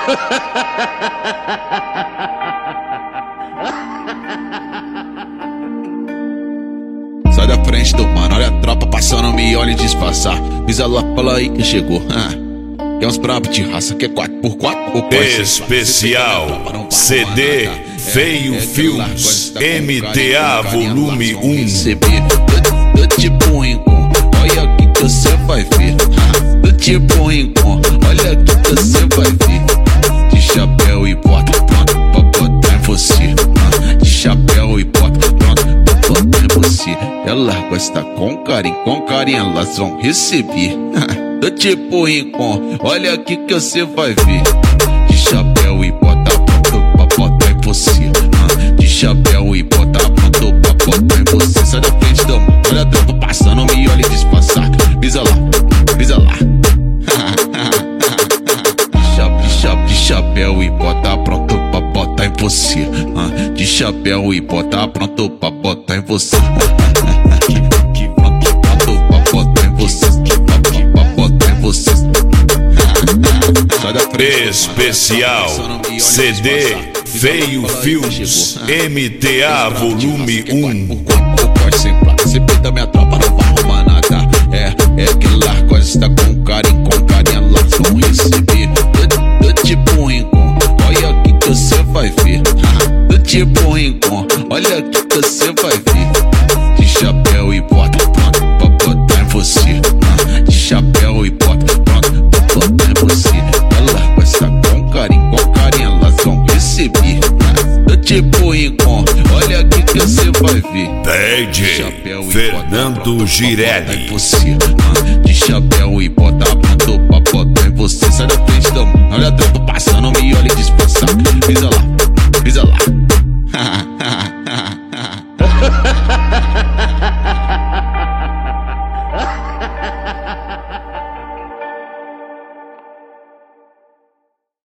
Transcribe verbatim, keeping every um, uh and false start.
Sai da frente do mano, olha a tropa passando, me olha e disfarçar. Visa lá, fala aí que chegou. Quer uns brabos de raça, quer quatro por quatro ou especial C D Feio Filmes M T A volume um. Do tipo Rincon, olha aqui que você vai ver. Do tipo Rincon, olha aqui que você vai ver. De chapéu e bota, pronto, pra botar em você. De chapéu e bota, pronto, pra botar em você. Ela gosta com carinho, com carinho elas vão receber. Do tipo Rincon, olha aqui que você vai ver. De chapéu e bota, pronto, pra botar em você. De chapéu e bota, pronto, pra botar em você. Sai da frente do mano, olha a tropa passando, me olha e disfarçar. Pisa lá, pisa lá. De chapéu e bota, pronto, pra botar em você. De chapéu e bota, pronto, pra botar em você. Especial C D Feio Filmes M T A volume um. Corte sem placa, C P da minha tropa não vai arrumar nada. É, é que lá gosta com carinho, com carinho elas vão receber. Do, do tipo Rincon, olha aqui que você vai ver. Do tipo Rincon, olha aqui que você vai ver. De chapéu e bota, pronto, pra botar em você. De chapéu e bota, pronto, pra botar em você. Ela gosta com carinho, com carinho elas vão receber. Do tipo Rincon, olha aqui que você vai ver. D J Fernando Girelli. De chapéu e bota, pronto pra botar em você. Sai da frente do mano, olha a tropa